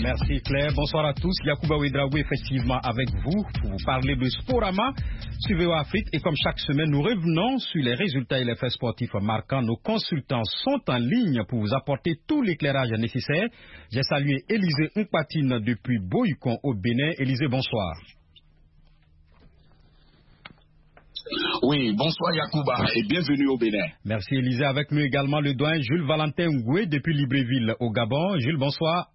Merci Claire. Bonsoir à tous. Yacouba Ouedraogo effectivement avec vous pour vous parler de Sporama sur VOA Afrique. Et comme chaque semaine, nous revenons sur les résultats et les faits sportifs marquants. Nos consultants sont en ligne pour vous apporter tout l'éclairage nécessaire. J'ai salué Élisée Mpatine depuis Boycon au Bénin. Élisée, bonsoir. Oui, bonsoir Yacouba et bienvenue au Bénin. Merci Élisée. Avec nous également le doyen Jules Valentin Ngoué depuis Libreville au Gabon. Jules, bonsoir.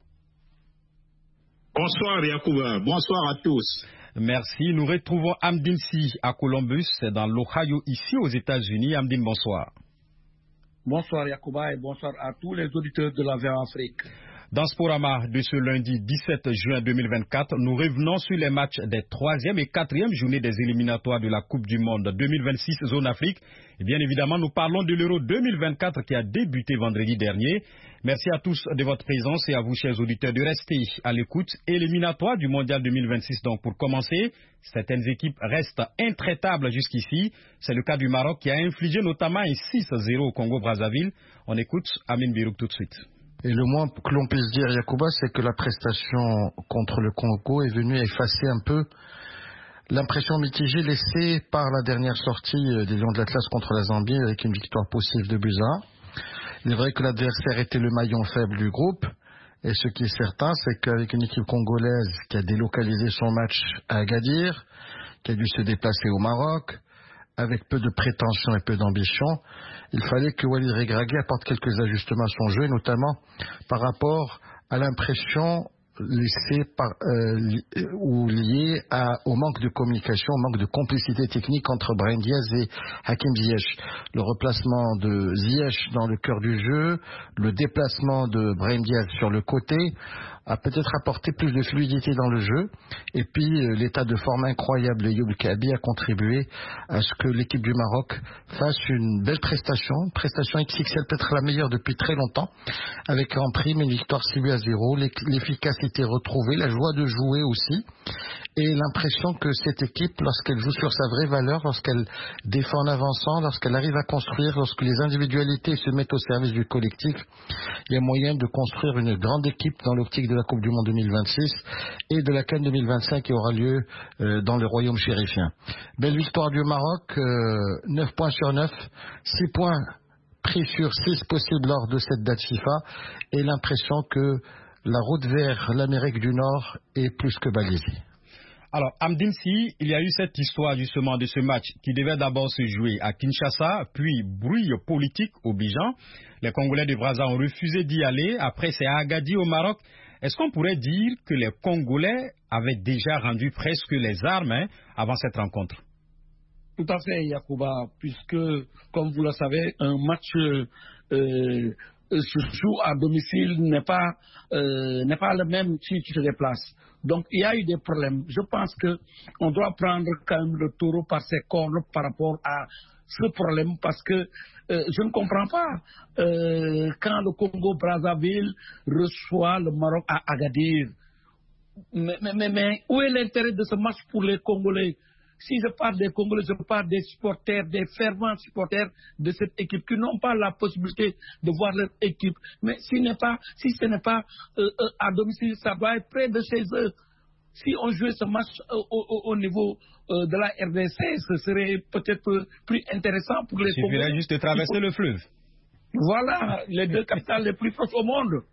Bonsoir Yacouba, bonsoir à tous. Merci. Nous retrouvons Amdine Si à Columbus, dans l'Ohio, ici aux États-Unis. Amdine, bonsoir. Bonsoir Yacouba et bonsoir à tous les auditeurs de la VOA Afrique. Dans Sporama de ce lundi 17 juin 2024, nous revenons sur les matchs des 3e et 4e journées des éliminatoires de la Coupe du Monde 2026 Zone Afrique. Et bien évidemment, nous parlons de l'Euro 2024 qui a débuté vendredi dernier. Merci à tous de votre présence et à vous, chers auditeurs, de rester à l'écoute. Éliminatoire du Mondial 2026, donc pour commencer, certaines équipes restent intraitables jusqu'ici. C'est le cas du Maroc qui a infligé notamment un 6-0 au Congo-Brazzaville. On écoute Amine Birouk tout de suite. Et le moins que l'on puisse dire, Yacouba, c'est que la prestation contre le Congo est venue effacer un peu l'impression mitigée laissée par la dernière sortie des Lions de l'Atlas contre la Zambie avec une victoire possible de buts à 1. Il est vrai que l'adversaire était le maillon faible du groupe. Et ce qui est certain, c'est qu'avec une équipe congolaise qui a délocalisé son match à Agadir, qui a dû se déplacer au Maroc, avec peu de prétention et peu d'ambition, il fallait que Walid Regragui apporte quelques ajustements à son jeu, notamment par rapport à l'impression laissée ou liée au manque de communication, au manque de complicité technique entre Brahim Diaz et Hakim Ziyech. Le replacement de Ziyech dans le cœur du jeu, le déplacement de Brahim Diaz sur le côté, a peut-être apporté plus de fluidité dans le jeu. Et puis l'état de forme incroyable de Youb Kabi a contribué à ce que l'équipe du Maroc fasse une belle prestation XXL, peut-être la meilleure depuis très longtemps, avec en prime une victoire 6-0, l'efficacité retrouvée, la joie de jouer aussi, et l'impression que cette équipe, lorsqu'elle joue sur sa vraie valeur, lorsqu'elle défend en avançant, lorsqu'elle arrive à construire, lorsque les individualités se mettent au service du collectif, il y a moyen de construire une grande équipe dans l'optique de la Coupe du Monde 2026 et de la CAN 2025 qui aura lieu dans le royaume chérifien. Belle victoire du Maroc, 9 points sur 9, 6 points pris sur 6 possibles lors de cette date FIFA, et l'impression que la route vers l'Amérique du Nord est plus que balisée. Alors, Amdine Si, il y a eu cette histoire justement de ce match qui devait d'abord se jouer à Kinshasa, puis bruit politique obligeant. Les Congolais de Brazza ont refusé d'y aller. Après, c'est à Agadir au Maroc. Est-ce qu'on pourrait dire que les Congolais avaient déjà rendu presque les armes avant cette rencontre? Tout à fait, Yacouba, puisque, comme vous le savez, un match se joue à domicile n'est pas le même si tu te déplaces. Donc il y a eu des problèmes. Je pense qu'on doit prendre quand même le taureau par ses cornes par rapport à ce problème, parce que je ne comprends pas quand le Congo-Brazzaville reçoit le Maroc à Agadir. Mais où est l'intérêt de ce match pour les Congolais? Si je parle des Congolais, je parle des supporters, des fervents supporters de cette équipe qui n'ont pas la possibilité de voir leur équipe. Mais si ce n'est pas à domicile, ça doit être près de chez eux. Si on jouait ce match au niveau de la RDC, ce serait peut-être plus intéressant pour les Congolais. Il suffirait juste de traverser le fleuve. Voilà, les deux capitales les plus proches au monde.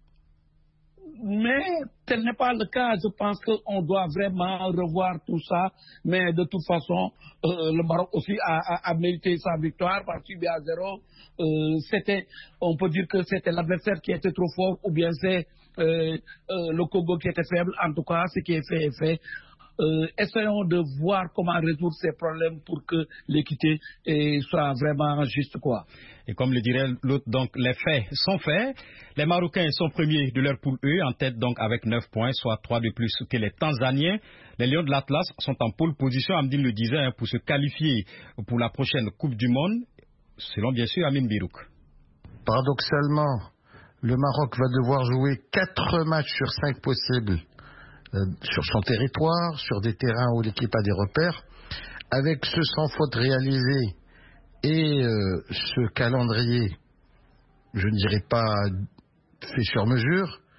Mais tel n'est pas le cas. Je pense qu'on doit vraiment revoir tout ça. Mais de toute façon, le Maroc aussi a mérité sa victoire par 6-0. On peut dire que c'était l'adversaire qui était trop fort, ou bien c'est le Congo qui était faible. En tout cas, ce qui est fait est fait. Essayons de voir comment résoudre ces problèmes pour que l'équité soit vraiment juste, quoi. Et comme le dirait l'autre, donc les faits sont faits. Les Marocains sont premiers de leur poule E, en tête donc avec 9 points, soit 3 de plus que les Tanzaniens. Les Lions de l'Atlas sont en pole position, Amdine le disait, pour se qualifier pour la prochaine Coupe du Monde, selon bien sûr Amine Birouk. Paradoxalement, le Maroc va devoir jouer 4 matchs sur 5 possibles sur son territoire, sur des terrains où l'équipe a des repères, avec ce sans faute réalisé et ce calendrier, je ne dirais pas fait sur mesure,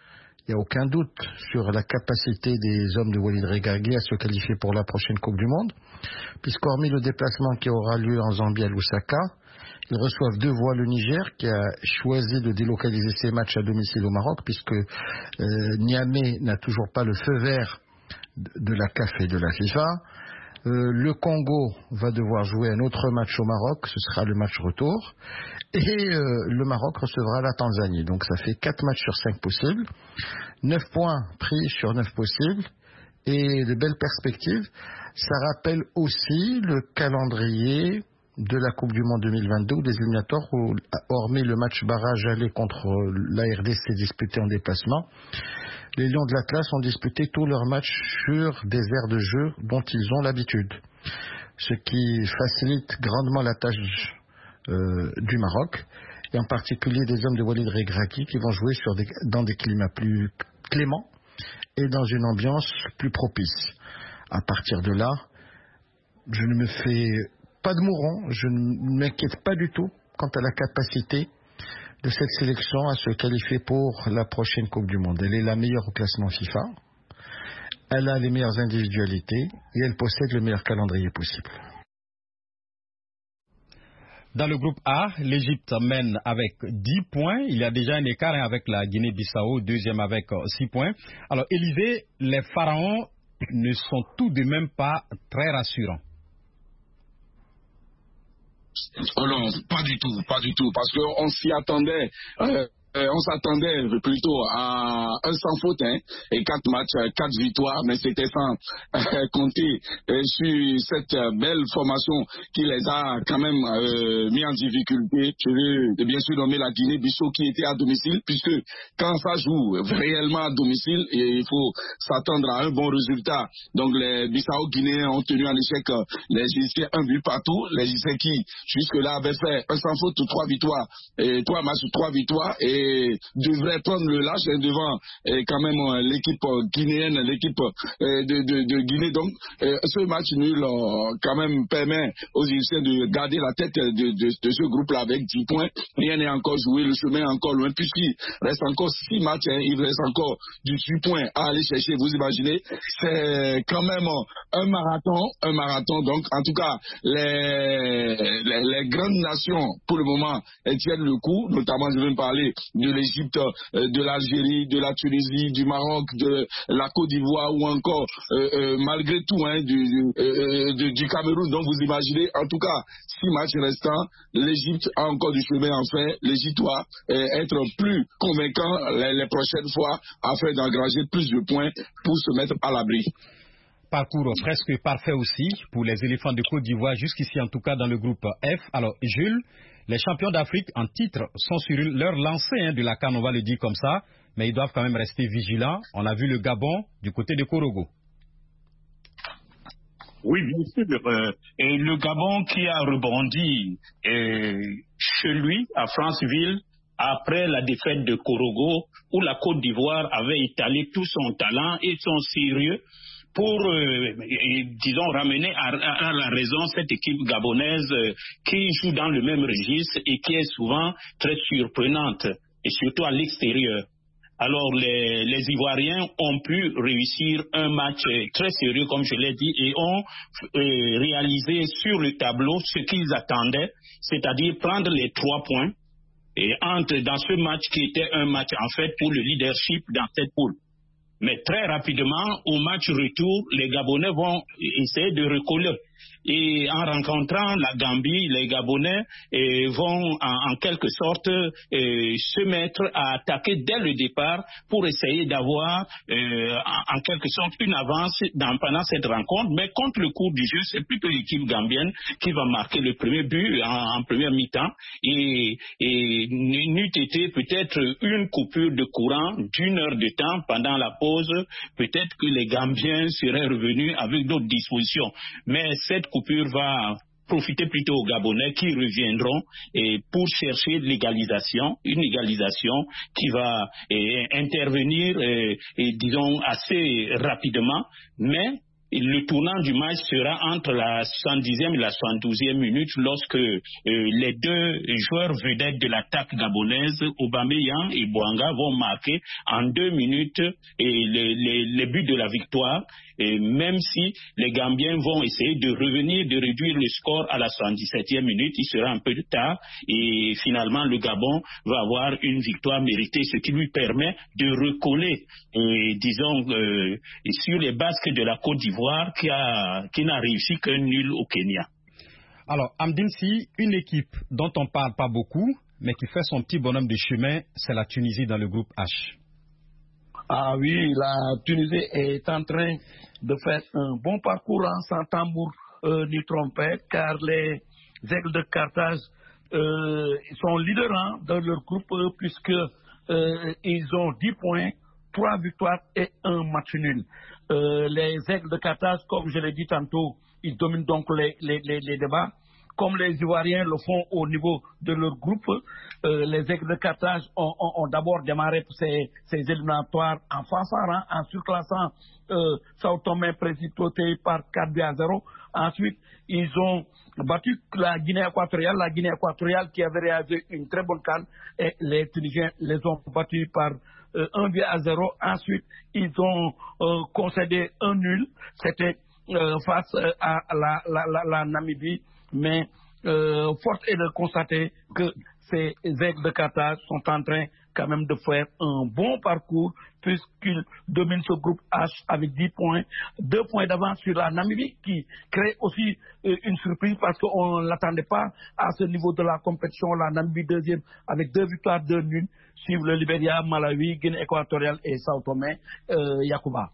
Il n'y a aucun doute sur la capacité des hommes de Walid Regragui à se qualifier pour la prochaine Coupe du Monde, puisqu'hormis le déplacement qui aura lieu en Zambie à Lusaka, ils reçoivent 2 fois le Niger, qui a choisi de délocaliser ses matchs à domicile au Maroc, puisque Niamey n'a toujours pas le feu vert de la CAF et de la FIFA. Le Congo va devoir jouer un autre match au Maroc, ce sera le match retour, et le Maroc recevra la Tanzanie. Donc ça fait 4 matchs sur 5 possibles, 9 points pris sur 9 possibles, et de belles perspectives. Ça rappelle aussi le calendrier de la Coupe du Monde 2022, des éliminatoires, où, hormis le match barrage aller contre la RDC disputé en déplacement, les Lions de l'Atlas ont disputé tous leurs matchs sur des aires de jeu dont ils ont l'habitude, ce qui facilite grandement la tâche du Maroc, et en particulier des hommes de Walid Regragui qui vont jouer dans des climats plus cléments et dans une ambiance plus propice. À partir de là, je ne me fais pas de mouron, je ne m'inquiète pas du tout quant à la capacité de cette sélection à se qualifier pour la prochaine Coupe du Monde. Elle est la meilleure au classement FIFA, elle a les meilleures individualités et elle possède le meilleur calendrier possible. Dans le groupe A, l'Égypte mène avec 10 points. Il y a déjà un écart avec la Guinée-Bissau, deuxième avec 6 points. Alors, Élisée, les Pharaons ne sont tout de même pas très rassurants. Oh non, pas du tout, parce qu'on s'y attendait. On s'attendait plutôt à un sans faute, et 4 matchs, 4 victoires, mais c'était sans compter sur cette belle formation qui les a quand même mis en difficulté. Je veux bien sûr nommer la Guinée-Bissau qui était à domicile, puisque quand ça joue réellement à domicile, il faut s'attendre à un bon résultat. Donc les Bissau-Guinéens ont tenu en échec les Égyptiens 1 but partout. Les Égyptiens qui jusque-là avaient fait un sans faute, 3 victoires, et 3 matchs, 3 victoires, et devrait prendre le large devant quand même l'équipe guinéenne, l'équipe de Guinée. Donc ce match nul quand même permet aux Égyptiens de garder la tête de ce groupe-là avec 10 points. Rien n'est encore joué, le chemin est encore loin, puisqu'il reste encore 6 matchs, il reste encore 18 points à aller chercher. Vous imaginez, c'est quand même un marathon. Donc en tout cas, les grandes nations pour le moment tiennent le coup, notamment je vais me parler de l'Égypte, de l'Algérie, de la Tunisie, du Maroc, de la Côte d'Ivoire ou encore malgré tout du Cameroun. Donc vous imaginez, en tout cas 6 matchs restants, l'Égypte a encore du chemin à faire. L'Égypte doit être plus convaincant les prochaines fois afin d'engranger plus de points pour se mettre à l'abri. Parcours presque parfait aussi pour les éléphants de Côte d'Ivoire, jusqu'ici en tout cas dans le groupe F. Alors Jules, les champions d'Afrique en titre sont sur leur lancée de la CAN, on va le dire comme ça, mais ils doivent quand même rester vigilants. On a vu le Gabon du côté de Korogo. Oui, bien sûr. Et le Gabon qui a rebondi chez lui, à Franceville, après la défaite de Korogo, où la Côte d'Ivoire avait étalé tout son talent et son sérieux pour, disons, ramener à la raison cette équipe gabonaise qui joue dans le même registre et qui est souvent très surprenante, et surtout à l'extérieur. Alors, les Ivoiriens ont pu réussir un match très sérieux, comme je l'ai dit, et ont réalisé sur le tableau ce qu'ils attendaient, c'est-à-dire prendre les 3 points et entre dans ce match qui était un match, en fait, pour le leadership dans cette poule. Mais très rapidement, au match retour, les Gabonais vont essayer de recoller. Et en rencontrant la Gambie, les Gabonais vont en quelque sorte se mettre à attaquer dès le départ pour essayer d'avoir en quelque sorte une avance pendant cette rencontre. Mais contre le cours du jeu, c'est plutôt l'équipe gambienne qui va marquer le premier but en première mi-temps. Et n'eût été peut-être une coupure de courant d'1 heure de temps pendant la pause, peut-être que les Gambiens seraient revenus avec d'autres dispositions. Mais cette coupure va profiter plutôt aux Gabonais qui reviendront pour chercher l'égalisation, une égalisation qui va intervenir, disons, assez rapidement, mais le tournant du match sera entre la 70e et la 72e minute lorsque les deux joueurs vedettes de l'attaque gabonaise, Aubameyang et Bouanga, vont marquer en 2 minutes les buts de la victoire. Et même si les Gambiens vont essayer de revenir, de réduire le score à la 77e minute, il sera un peu de tard et finalement le Gabon va avoir une victoire méritée, ce qui lui permet de recoller, sur les basques de la Côte d'Ivoire qui n'a réussi qu'un nul au Kenya. Alors, Amdine, si une équipe dont on ne parle pas beaucoup, mais qui fait son petit bonhomme de chemin, c'est la Tunisie dans le groupe H. Ah oui, la Tunisie est en train de faire un bon parcours sans tambour ni trompette, car les Aigles de Carthage sont leaders dans leur groupe puisqu'ils ont 10 points, 3 victoires et 1 match nul. Les Aigles de Carthage, comme je l'ai dit tantôt, ils dominent donc les débats. Comme les Ivoiriens le font au niveau de leur groupe, les Aigles de Carthage ont d'abord démarré ces éliminatoires en fanfarant, en surclassant Sao Tomé Principe par 4-0. Ensuite, ils ont battu la Guinée équatoriale qui avait réalisé une très bonne CAN, et les Tunisiens les ont battus par 1-0. Ensuite, ils ont concédé un nul. C'était face à la Namibie. Mais force est de constater que ces Aigles de Carthage sont en train quand même de faire un bon parcours puisqu'ils dominent ce groupe H avec 10 points, 2 points d'avance sur la Namibie qui crée aussi une surprise parce qu'on ne l'attendait pas à ce niveau de la compétition. La Namibie deuxième avec 2 victoires, 2 nuls, suivent le Libéria, Malawi, Guinée équatoriale et Sao Tomé, Yacouba.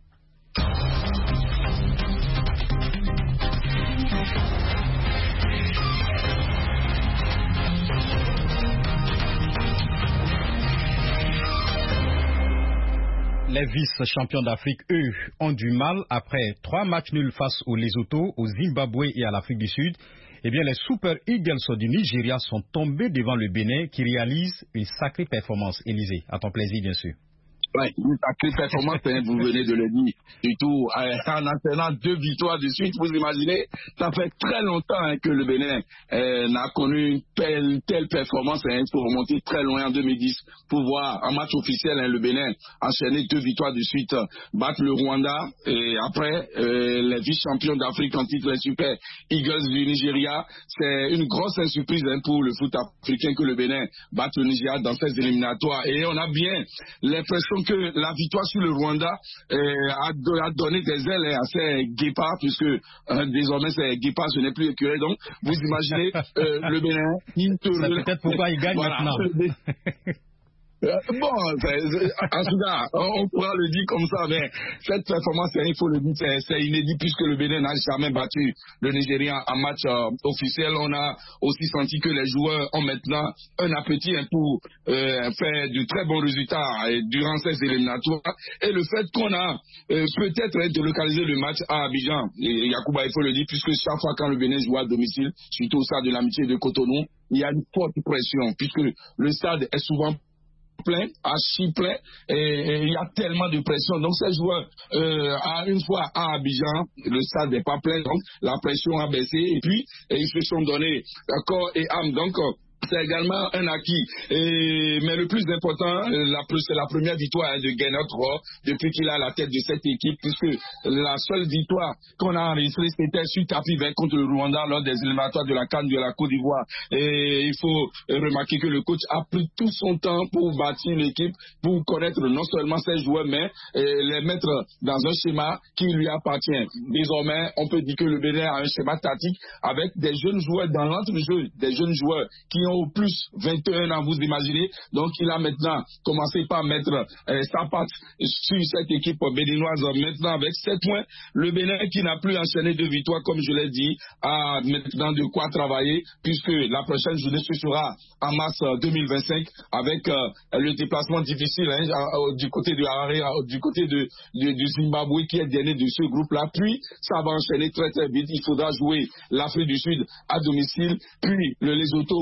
Les vice-champions d'Afrique, eux, ont du mal après 3 matchs nuls face aux Lesotho, au Zimbabwe et à l'Afrique du Sud. Eh bien, les Super Eagles du Nigeria sont tombés devant le Bénin qui réalise une sacrée performance. Élisée, à ton plaisir, bien sûr. Ouais, une sacrée performance, vous venez de le dire. Surtout en enchaînant 2 victoires de suite, vous imaginez, ça fait très longtemps que le Bénin n'a connu une telle performance. Il faut remonter très loin en 2010 pour voir en match officiel le Bénin enchaîner 2 victoires de suite, battre le Rwanda et après les vice-champions d'Afrique en titre, les Super Eagles du Nigeria. C'est une grosse surprise pour le foot africain que le Bénin batte le Nigeria dans ces éliminatoires. Et on a bien l'impression que la victoire sur le Rwanda a donné des ailes à ces guépards, puisque désormais ces guépards ce n'est plus écureuil. Donc vous imaginez le Bénin. C'est peut-être pourquoi il gagne maintenant. Bon, en tout cas, on pourra le dire comme ça, mais cette performance, il faut le dire, c'est inédit puisque le Bénin n'a jamais battu le Nigeria en match officiel. On a aussi senti que les joueurs ont maintenant un appétit pour faire de très bons résultats durant ces éliminatoires. Et le fait qu'on a peut-être délocalisé le match à Abidjan, et Yacouba, il faut le dire, puisque chaque fois quand le Bénin joue à domicile, surtout au stade de l'Amitié de Cotonou, il y a une forte pression puisque le stade est souvent plein, archi plein, et il y a tellement de pression. Donc ces joueurs, une fois à Abidjan, le stade n'est pas plein, donc la pression a baissé, et puis ils se sont donnés corps et âme. Donc c'est également un acquis. Mais le plus important, c'est la première victoire de Gennaro Rohr depuis qu'il a la tête de cette équipe, puisque la seule victoire qu'on a enregistrée, c'était sur tapis vert contre le Rwanda lors des éliminatoires de la CAN de la Côte d'Ivoire. Et il faut remarquer que le coach a pris tout son temps pour bâtir l'équipe, pour connaître non seulement ses joueurs, mais les mettre dans un schéma qui lui appartient. Désormais, on peut dire que le Bénin a un schéma tactique avec des jeunes joueurs dans l'entrejeu, des jeunes joueurs qui ont au plus 21 ans, vous imaginez. Donc il a maintenant commencé par mettre sa patte sur cette équipe béninoise. Maintenant avec 7 points, le Bénin qui n'a plus enchaîné de victoires, comme je l'ai dit, a maintenant de quoi travailler, puisque la prochaine journée ce sera en mars 2025 avec le déplacement difficile du côté de Harare, du côté du Zimbabwe qui est dernier de ce groupe-là. Puis ça va enchaîner très très vite. Il faudra jouer l'Afrique du Sud à domicile, puis le Lesotho aussi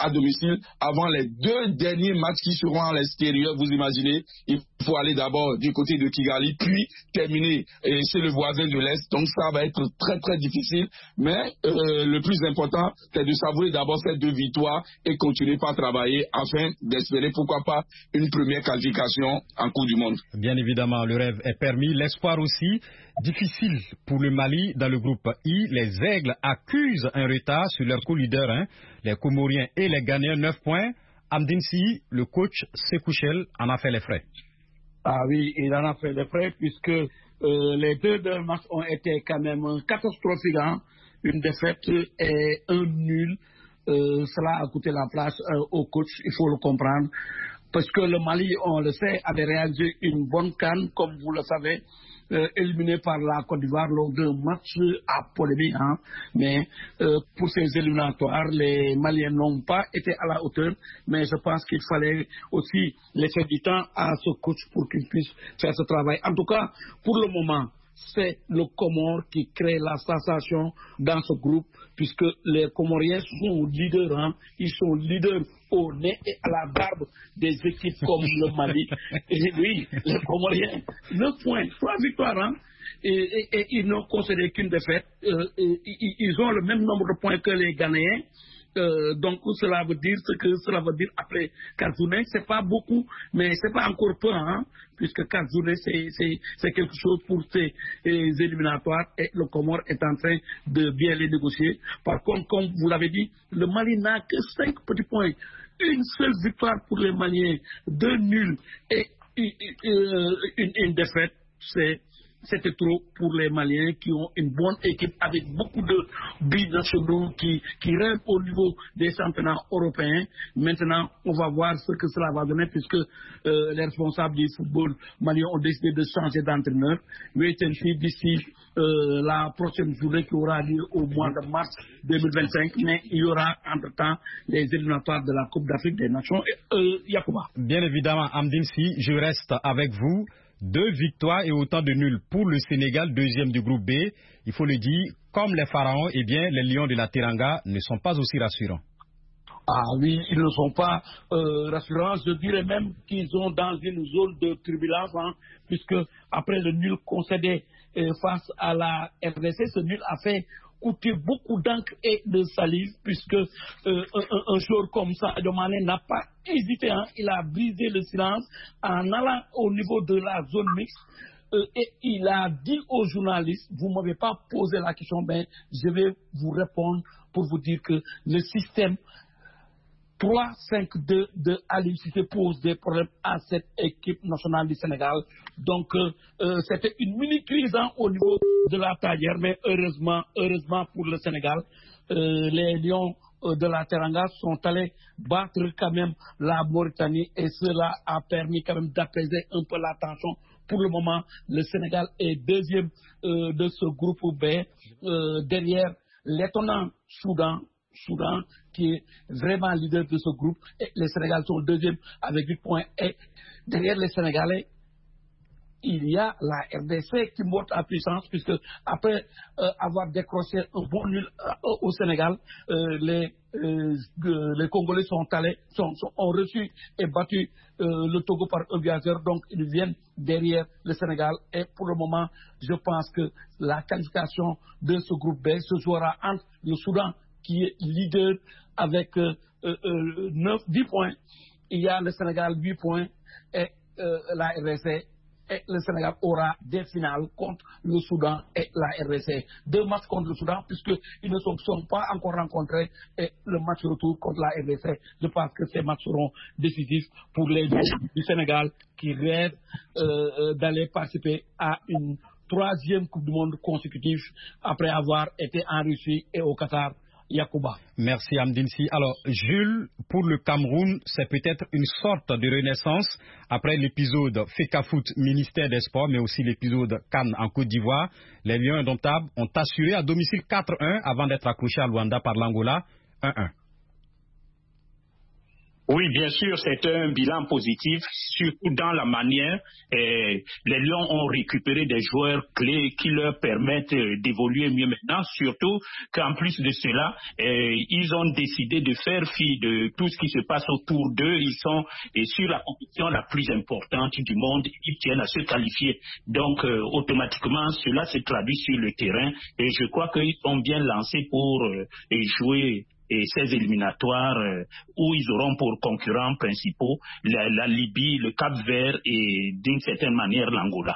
à domicile avant les 2 derniers matchs qui seront à l'extérieur. Vous imaginez, il faut aller d'abord du côté de Kigali, puis terminer chez le voisin de l'Est. Donc ça va être très très difficile. Mais le plus important, c'est de savourer d'abord ces 2 victoires et continuer par travailler afin d'espérer, pourquoi pas, une première qualification en Coupe du Monde. Bien évidemment, le rêve est permis, l'espoir aussi. Difficile pour le Mali dans le groupe I. Les Aigles accusent un retard sur leur co-leader, les Comoriens et les Ghanéens, 9 points. Amdine Sy, le coach Sékouchel, en a fait les frais. Ah oui, il en a fait les frais puisque les 2 matchs ont été quand même catastrophiques. Une défaite et un nul. Cela a coûté la place au coach, il faut le comprendre. Parce que le Mali, on le sait, avait réalisé une bonne CAN, comme vous le savez, éliminé par la Côte d'Ivoire lors d'un match à polémique. Mais pour ces éliminatoires, les Maliens n'ont pas été à la hauteur. Mais je pense qu'il fallait aussi laisser du temps à ce coach pour qu'il puisse faire ce travail. En tout cas, pour le moment, c'est le Comore qui crée la sensation dans ce groupe, puisque les Comoriens sont leaders, ils sont leaders au nez et à la barbe des équipes comme le Mali. Et oui, les Comoriens, 9 points, 3 victoires, et ils n'ont concédé qu'une défaite. Ils ont le même nombre de points que les Ghanéens. Donc cela veut dire ce que cela veut dire après 4 journées. C'est pas beaucoup, mais c'est pas encore peu, puisque 4 journées c'est quelque chose pour ces éliminatoires, et le Comore est en train de bien les négocier. Par contre, comme vous l'avez dit, le Mali n'a que 5 petits points, une seule victoire pour les Maliens, 2 nuls et une défaite. C'était trop pour les Maliens qui ont une bonne équipe avec beaucoup de binationaux qui rêvent au niveau des championnats européens. Maintenant, on va voir ce que cela va donner puisque les responsables du football malien ont décidé de changer d'entraîneur. Wait and see d'ici la prochaine journée qui aura lieu au mois de mars 2025. Mais il y aura entre-temps les éliminatoires de la Coupe d'Afrique des Nations. Yacouba. Bien évidemment, Amdine Sy, je reste avec vous. 2 victoires et autant de nuls pour le Sénégal, 2e du groupe B. Il faut le dire, comme les Pharaons, eh bien, les Lions de la Teranga ne sont pas aussi rassurants. Ah oui, ils ne sont pas rassurants. Je dirais même qu'ils sont dans une zone de turbulence, puisque après le nul concédé face à la RDC, ce nul a fait coûter beaucoup d'encre et de salive, puisque un joueur comme ça, Sadio Mané, n'a pas hésité. Il a brisé le silence en allant au niveau de la zone mixte. Et il a dit aux journalistes, vous ne m'avez pas posé la question, mais je vais vous répondre pour vous dire que le système 3-5-2 de Aliou Cissé pose des problèmes à cette équipe nationale du Sénégal. Donc, c'était une mini-crise au niveau de la tanière, mais heureusement pour le Sénégal, les Lions de la Teranga sont allés battre quand même la Mauritanie et cela a permis quand même d'apaiser un peu la tension. Pour le moment, le Sénégal est 2e de ce groupe B, derrière l'étonnant Soudan qui est vraiment leader de ce groupe, et les Sénégalais sont 2e avec 8 points, et derrière les Sénégalais il y a la RDC qui monte en puissance, puisque après avoir décroché un bon nul au Sénégal, les Congolais ont reçu et battu le Togo par 1-0, donc ils viennent derrière le Sénégal. Et pour le moment, je pense que la qualification de ce groupe B se jouera entre le Soudan, qui est leader avec 10 points. Il y a le Sénégal 8 points et la RDC. Et le Sénégal aura des finales contre le Soudan et la RDC. 2 matchs contre le Soudan, puisqu'ils ne sont pas encore rencontrés, et le match retour contre la RDC. Je pense que ces matchs seront décisifs pour les joueurs du Sénégal qui rêvent d'aller participer à une 3e Coupe du Monde consécutive après avoir été en Russie et au Qatar. Yacouba. Merci Amdine Sy. Alors Jules, pour le Cameroun, c'est peut-être une sorte de renaissance après l'épisode FECAFOOT ministère des Sports, mais aussi l'épisode CAN en Côte d'Ivoire. Les Lions indomptables ont assuré à domicile 4-1 avant d'être accrochés à Luanda par l'Angola 1-1. Oui, bien sûr, c'est un bilan positif, surtout dans la manière. Les Lions ont récupéré des joueurs clés qui leur permettent d'évoluer mieux maintenant, surtout qu'en plus de cela, ils ont décidé de faire fi de tout ce qui se passe autour d'eux. Ils sont sur la compétition la plus importante du monde. Ils tiennent à se qualifier. Donc, automatiquement, cela se traduit sur le terrain. Et je crois qu'ils sont bien lancés pour jouer et ces éliminatoires où ils auront pour concurrents principaux la Libye, le Cap-Vert et d'une certaine manière l'Angola.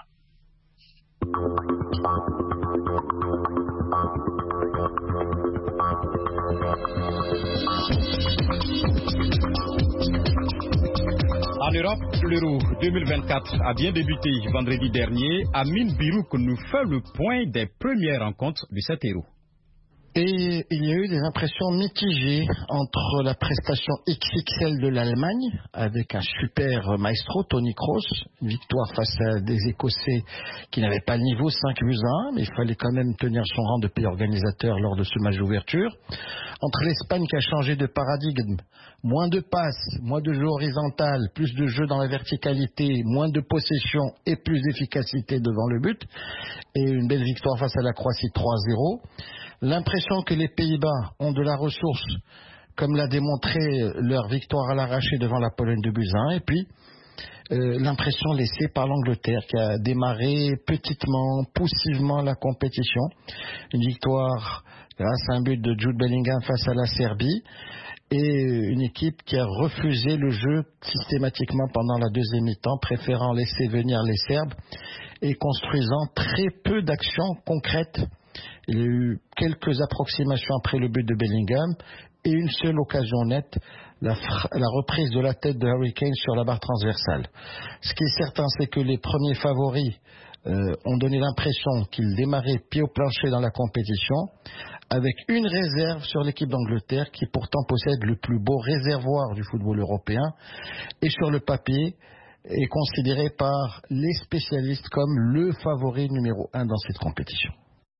En Europe, l'Euro 2024 a bien débuté vendredi dernier. Amine Birouk nous fait le point des premières rencontres de cet Euro. Et il y a eu des impressions mitigées entre la prestation XXL de l'Allemagne, avec un super maestro, Toni Kroos, une victoire face à des Écossais qui n'avaient pas le niveau, 5-1, mais il fallait quand même tenir son rang de pays organisateur lors de ce match d'ouverture. Entre l'Espagne qui a changé de paradigme, moins de passes, moins de jeu horizontal, plus de jeu dans la verticalité, moins de possession et plus d'efficacité devant le but, et une belle victoire face à la Croatie 3-0. L'impression que les Pays-Bas ont de la ressource, comme l'a démontré leur victoire à l'arraché devant la Pologne de Buzyn, et puis l'impression laissée par l'Angleterre qui a démarré petitement, poussivement la compétition. Une victoire grâce à un but de Jude Bellingham face à la Serbie, et une équipe qui a refusé le jeu systématiquement pendant la deuxième mi-temps, préférant laisser venir les Serbes et construisant très peu d'actions concrètes. Il y a eu quelques approximations après le but de Bellingham et une seule occasion nette, la reprise de la tête de Harry Kane sur la barre transversale. Ce qui est certain, c'est que les premiers favoris ont donné l'impression qu'ils démarraient pied au plancher dans la compétition, avec une réserve sur l'équipe d'Angleterre qui pourtant possède le plus beau réservoir du football européen et sur le papier est considéré par les spécialistes comme le favori numéro 1 dans cette compétition.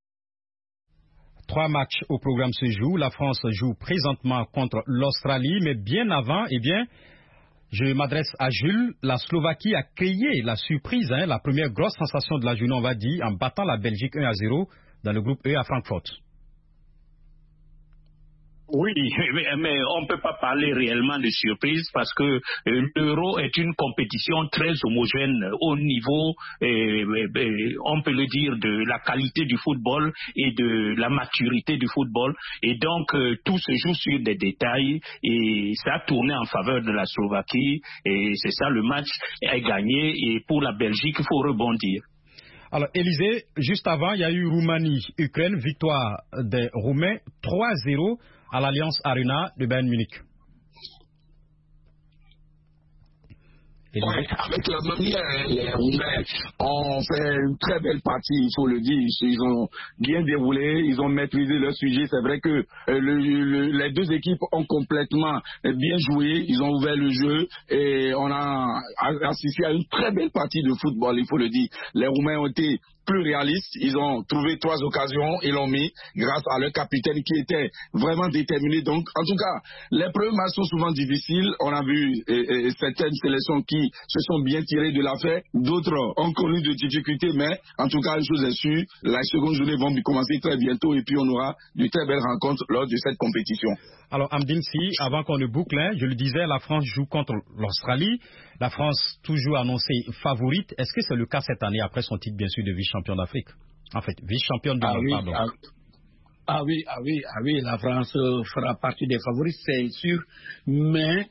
3 matchs au programme ce jour. La France joue présentement contre l'Australie, mais bien avant, je m'adresse à Jules. La Slovaquie a créé la surprise, la première grosse sensation de la journée, on va dire, en battant la Belgique 1-0 dans le groupe E à Francfort. Oui, mais on ne peut pas parler réellement de surprise parce que l'Euro est une compétition très homogène au niveau, on peut le dire, de la qualité du football et de la maturité du football. Et donc, tout se joue sur des détails et ça a tourné en faveur de la Slovaquie. Et c'est ça, le match est gagné. Et pour la Belgique, il faut rebondir. Alors, Élisée, juste avant, il y a eu Roumanie-Ukraine, victoire des Roumains 3-0 à l'Alliance Arena de Bayern Munich. Ouais, avec la manière, les Roumains ont fait une très belle partie, il faut le dire. Ils ont bien déroulé, ils ont maîtrisé leur sujet. C'est vrai que les deux équipes ont complètement bien joué, ils ont ouvert le jeu et on a assisté à une très belle partie de football, il faut le dire. Les Roumains ont été plus réalistes, ils ont trouvé 3 occasions, ils l'ont mis grâce à leur capitaine qui était vraiment déterminé. Donc, en tout cas, les premiers matchs sont souvent difficiles. On a vu certaines sélections qui se sont bien tirées de l'affaire, d'autres ont connu de difficultés, mais en tout cas, une chose est sûre, la seconde journée va commencer très bientôt et puis on aura de très belles rencontres lors de cette compétition. Alors, Amdine, avant qu'on ne boucle, je le disais, la France joue contre l'Australie. La France, toujours annoncée favorite. Est-ce que c'est le cas cette année, après son titre, bien sûr, de vice-champion d'Afrique? En fait, vice-championne du monde, pardon. Oui, la France fera partie des favoris, c'est sûr, mais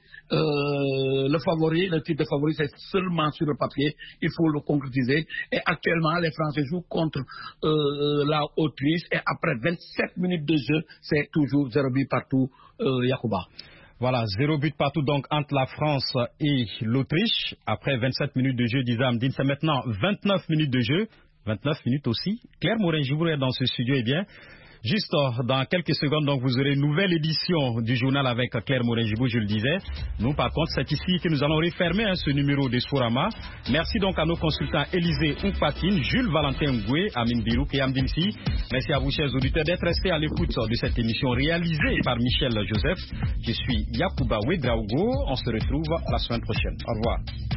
le titre de favori, c'est seulement sur le papier, il faut le concrétiser. Et actuellement, les Français jouent contre la Autriche, et après 27 minutes de jeu, c'est toujours 0 but partout, Yacouba. Voilà, 0 but partout donc entre la France et l'Autriche. Après 27 minutes de jeu, disait Amdine, c'est maintenant 29 minutes de jeu. 29 minutes aussi. Claire Morin-Jouvet dans ce studio, Juste dans quelques secondes, donc, vous aurez une nouvelle édition du journal avec Claire Morin-Gibou, je le disais. Nous, par contre, c'est ici que nous allons refermer ce numéro de Sporama. Merci donc à nos consultants Élisée Oupatine, Jules Valentin Ngoué, Amine Birouk et Amdinsi. Merci à vous, chers auditeurs, d'être restés à l'écoute de cette émission réalisée par Michel Joseph. Je suis Yacouba Ouedraogo. On se retrouve la semaine prochaine. Au revoir.